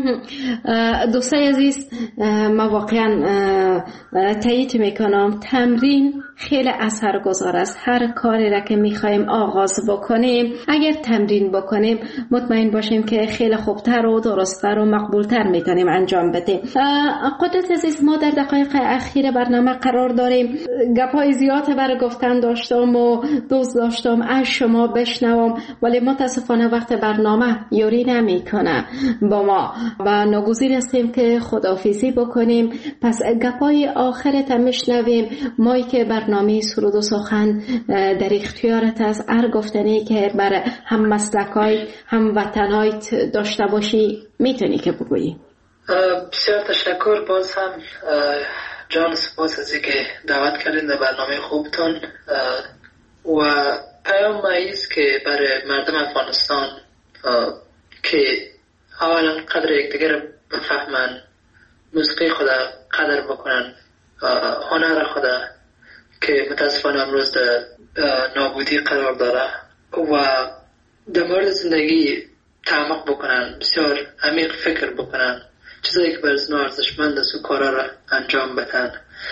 دوستای عزیز، ما واقعا تایید میکنم تمرین خیلی اثرگذار است. هر کاری را که میخوایم آغاز بکنیم اگر تمرین بکنیم مطمئن باشیم که خیلی خوبتر و درستتر و مقبولتر میتونیم انجام بدیم. قدرت عزیز، ما در دقایق اخیر برنامه قرار داریم. گپای زیاد برای گفتن داشتم و دوست داشتم از شما بشنوم، ولی متاسفانه وقت برنامه یوری نمی کنه با ما و ناگزیر هستیم که خداحافظی بکنیم. پس گپای آخرت هم میشنویم. مایی که برنامه سرود و سخن در اختیارت است، هر گفتنی که برای هم مسلکای هم وطنایت داشته باشی میتونی که بگویی. بسیار تشکر. باز هم جان سپاس از اینکه دعوت کردین در برنامه خوبتون و پیام ایست که برای مردم افغانستان که اولا قدر یکدیگر بفهمن، موسیقی خدا قدر بکنن، هنر خدا که متاسفانه امروز در نابودی قرار داره و در مورد زندگی تعمق بکنن، بسیار عمیق فکر بکنن، چیزایی که برای ارزشمند است و کارا را انجام بدن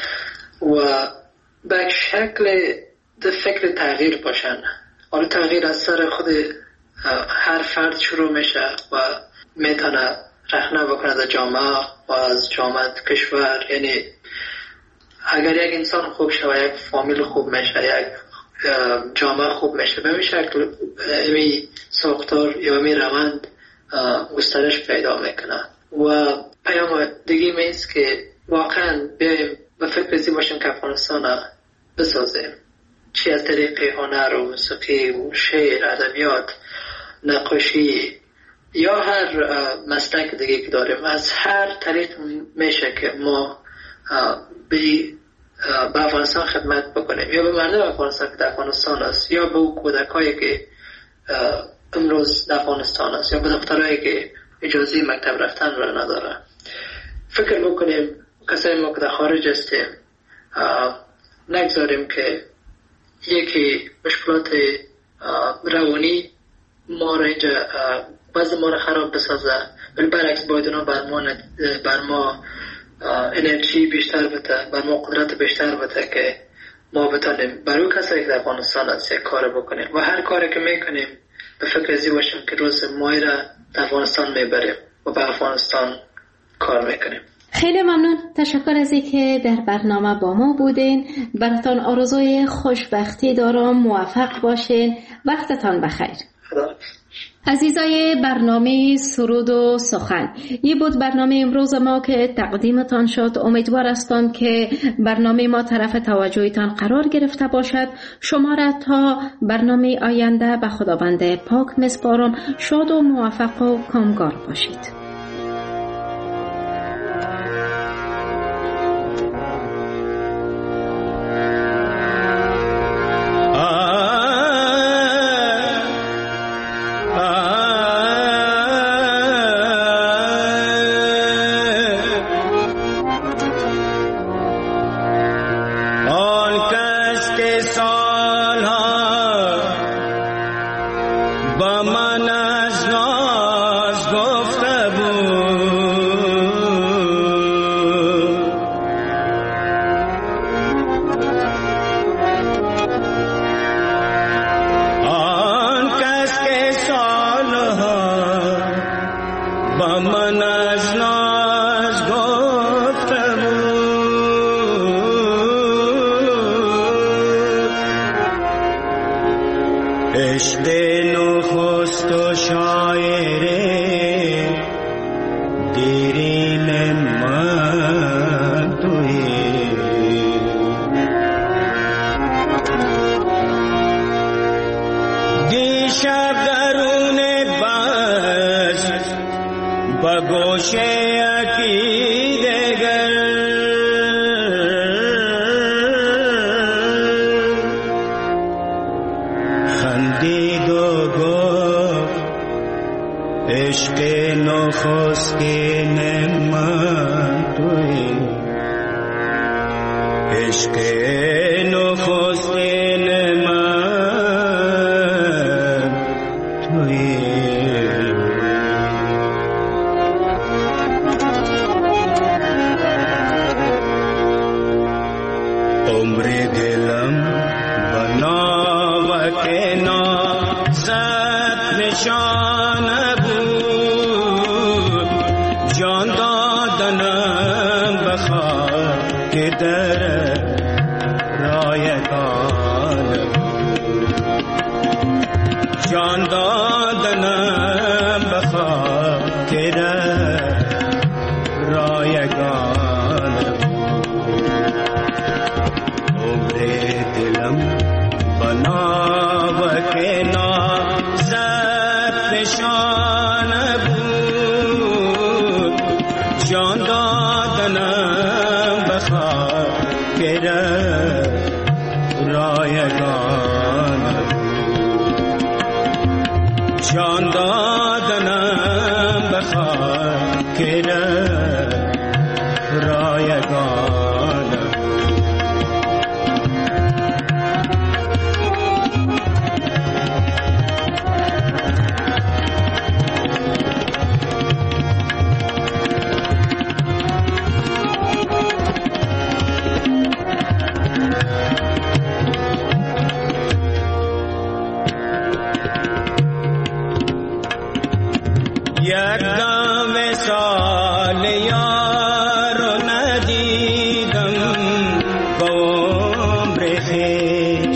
و به شکل در فکر تغییر باشن. حالا تغییر از سر خود هر فرد شروع میشه و میتونه رخنه بکنه در جامعه و از جامعه کشور. یعنی اگر یک انسان خوب شود یک فامیل خوب میشه، یک جامعه خوب میشه. به این شکل امی ساختار یا امی روند گسترش پیدا میکنه. و پیام دیگه میست که واقعا بیاییم به فکر زی باشیم که افغانستان بسازیم، چی از طریق هنر و موسیقی و شعر، ادبیات، نقاشی یا هر مسلک دیگه که داریم. از هر طریق میشه که ما به به افغانستان خدمت بکنیم، یا به مردم افغانستان که در افغانستان است، یا به کودکایی که امروز در افغانستان است، یا به دخترایی که اجازه مکتب رفتن را نداره. فکر بکنیم کسایی ما که در خارج هستیم نگذاریم که یکی مشکلات روانی ما را اینجا بعض ما را خراب بسازه، ولی برعکس باید اونا بر ما, بر ما انرژی بیشتر بده، بر ما قدرت بیشتر بده که ما بتانیم برای کسایی که در افغانستان هست یک کار بکنیم و هر کاری که میکنیم به فکر ازی باشیم که روز مایی را در افغانستان میبریم و به افغانستان کار میکنیم. خیلی ممنون. تشکر از اینکه در برنامه با ما بودین. براتون آرزوی خوشبختی دارم. موفق باشین. وقتتان بخیر. خدا. عزیزای برنامه سرود و سخن، یه بود برنامه امروز ما که تقدیمتان شد. امیدوار هستم که برنامه ما طرف توجهتان قرار گرفته باشد. شما را تا برنامه آینده به خداوند پاک میسپارم. شاد و موفق و کامگار باشید. نخستین من تویی، عشق نخستین من تویی. عمر دلم بناوک نازت نشان بود، جان دادنم بخاک در رایگان بود، جان دادنم بخاک در رایگان بود. عمر دلم بناوک نازت نشان بود، جان دادنم بخاک در رایگان بود، جان دادنم بخاک در رایگان بود. یک دم وصال یار ندیدم با عمر خویش،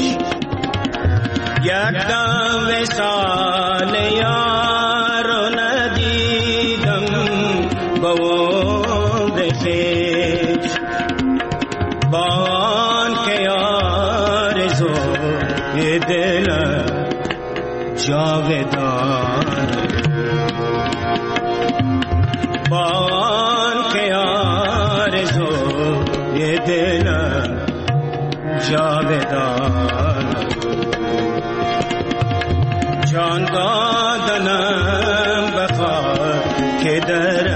یک دم وصال یار ندیدم با عمر خویش، با آنکه آرزوی دلم جاودان، با آنکه آرزوی دلم جاودان، جان دادنم بخاک در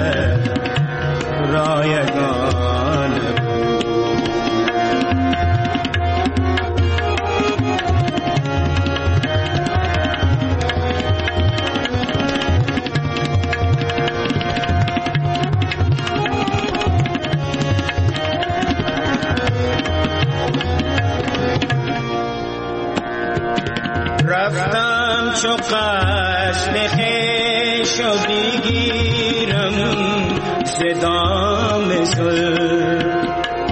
رایگان رفتم چو قصد خویش و بگیرم ز دام زلف،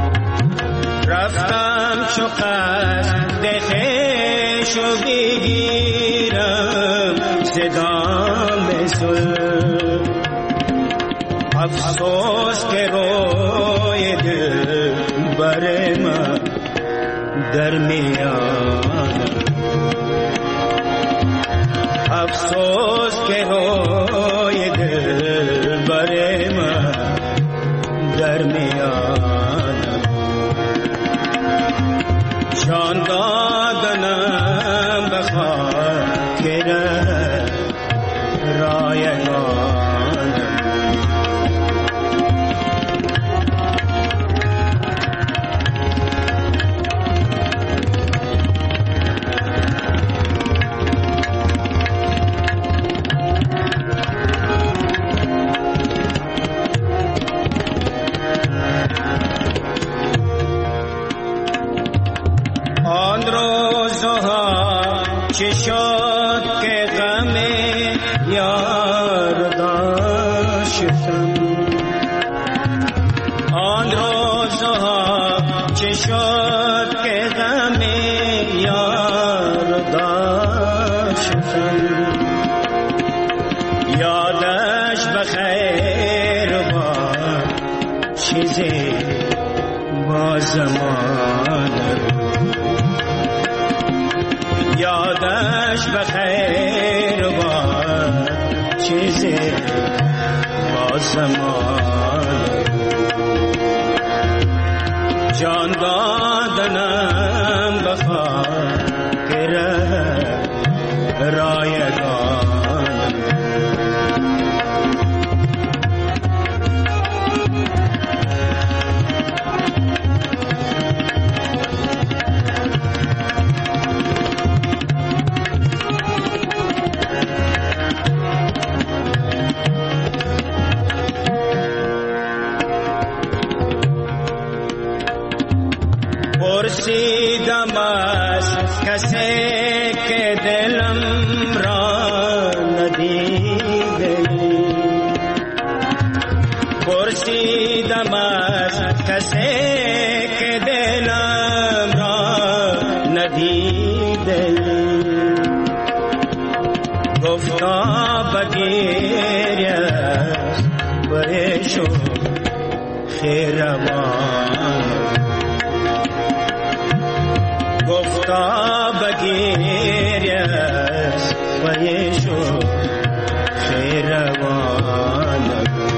رفتم چو قصد خویش و بگیرم ز دام زلف، افسوس که روی دل بر من در میان، افسوس که روی دل بر من در میان، جان دادنم بخاک در رایگان. آن روزها چه شد که غم یار داشتم، آن روزها چه شد که غم یار داشتم، یادش بخیر باد چیزی با زمان، یادش بخیر باد چیزی با زمان، جان دادنم بخاک رایگان. پرسیدم از کسی که دلم را ندیده پرسیدم از کسی که دلم را ندیده گفتا بگیریست بریشو خیروان گفتا بگیریست بریشو خیروان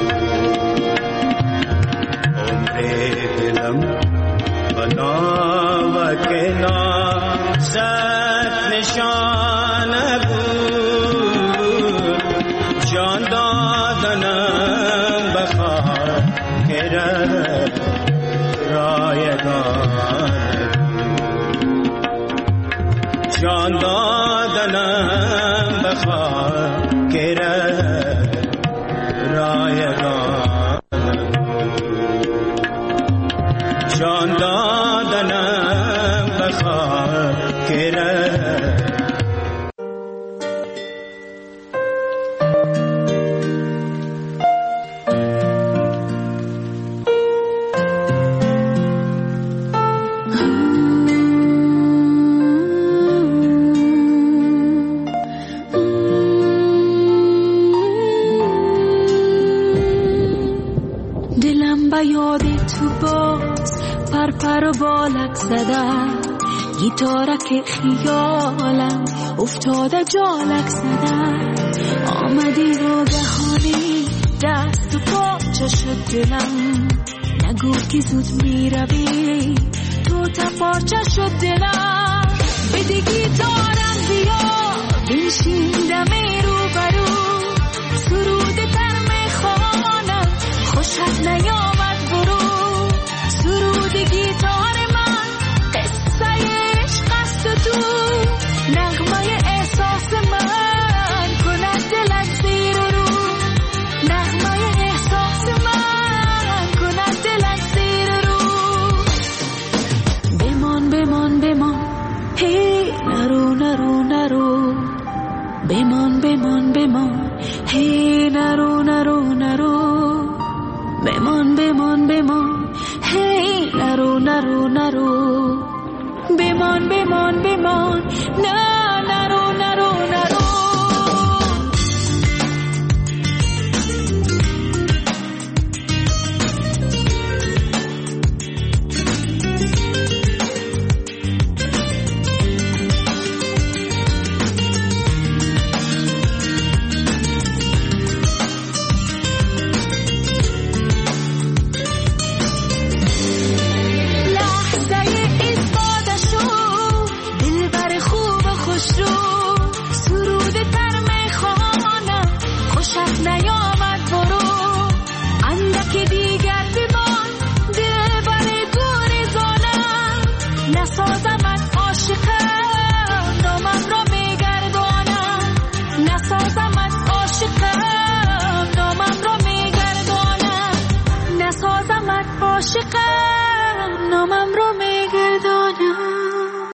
عمر دلم بنا و کنا زد نشان بود جان دادنم بخواه گرد رایگان جان دادنم بخواه گرد رایگان جان دادنم بخواه گرد گیتارک خیالم افتاده جالک زدن آمدی ناگهانی دست و پاچه شد دلم نگو که زود می روی تو تپارچه شد دلم بده گیتارم بیا بنشیندم رو برو سرود تر می خوانم خوشت نیامد برو سرود گیتار تو نغمه احساس من کند دلت زیر رو نغمه احساس من کند دلت زیر رو بمان بمان بمان هی نرو نرو نرو بمان بمان بمان هی نرو نرو نرو بمان بمان بمان هی نرو نرو نرو بمان بمان بمان نه نرو نرو نرو نسازم من عاشقم